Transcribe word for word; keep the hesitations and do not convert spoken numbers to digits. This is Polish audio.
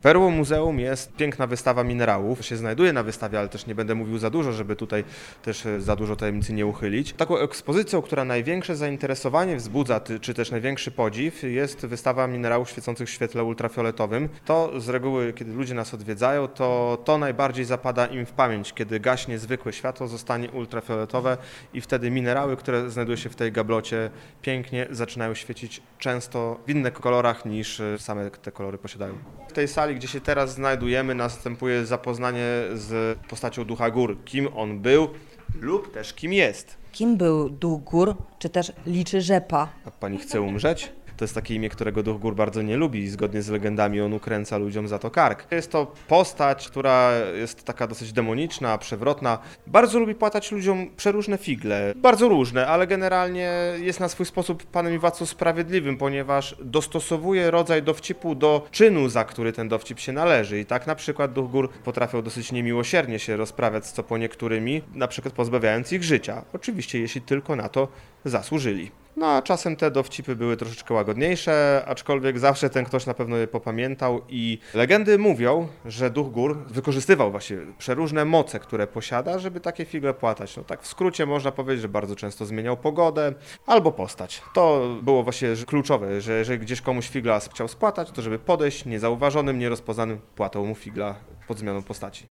Perłą muzeum jest piękna wystawa minerałów. Się znajduje na wystawie, ale też nie będę mówił za dużo, żeby tutaj też za dużo tajemnicy nie uchylić. Taką ekspozycją, która największe zainteresowanie wzbudza, czy też największy podziw, jest wystawa minerałów świecących w świetle ultrafioletowym. To z reguły, kiedy ludzie nas odwiedzają, to to najbardziej zapada im w pamięć, kiedy gaśnie zwykłe światło, zostanie ultrafioletowe i wtedy minerały, które znajdują się w tej gablocie, pięknie zaczynają świecić, często w innych kolorach niż same te kolory posiadają. W tej sali, gdzie się teraz znajdujemy, następuje zapoznanie z postacią Ducha Gór, kim on był lub też kim jest. Kim był Duch Gór, czy też Liczy Rzepa? A pani chce umrzeć? To jest takie imię, którego Duch Gór bardzo nie lubi i zgodnie z legendami on ukręca ludziom za to kark. Jest to postać, która jest taka dosyć demoniczna, przewrotna. Bardzo lubi płatać ludziom przeróżne figle. Bardzo różne, ale generalnie jest na swój sposób panem i władcą sprawiedliwym, ponieważ dostosowuje rodzaj dowcipu do czynu, za który ten dowcip się należy. I tak na przykład Duch Gór potrafią dosyć niemiłosiernie się rozprawiać z co po niektórymi, na przykład pozbawiając ich życia. Oczywiście, jeśli tylko na to zasłużyli. No a czasem te dowcipy były troszeczkę łagodniejsze, aczkolwiek zawsze ten ktoś na pewno je popamiętał i legendy mówią, że Duch Gór wykorzystywał właśnie przeróżne moce, które posiada, żeby takie figle płatać. No tak w skrócie można powiedzieć, że bardzo często zmieniał pogodę albo postać. To było właśnie kluczowe, że jeżeli gdzieś komuś figla chciał spłatać, to żeby podejść niezauważonym, nierozpoznanym, płatał mu figla pod zmianą postaci.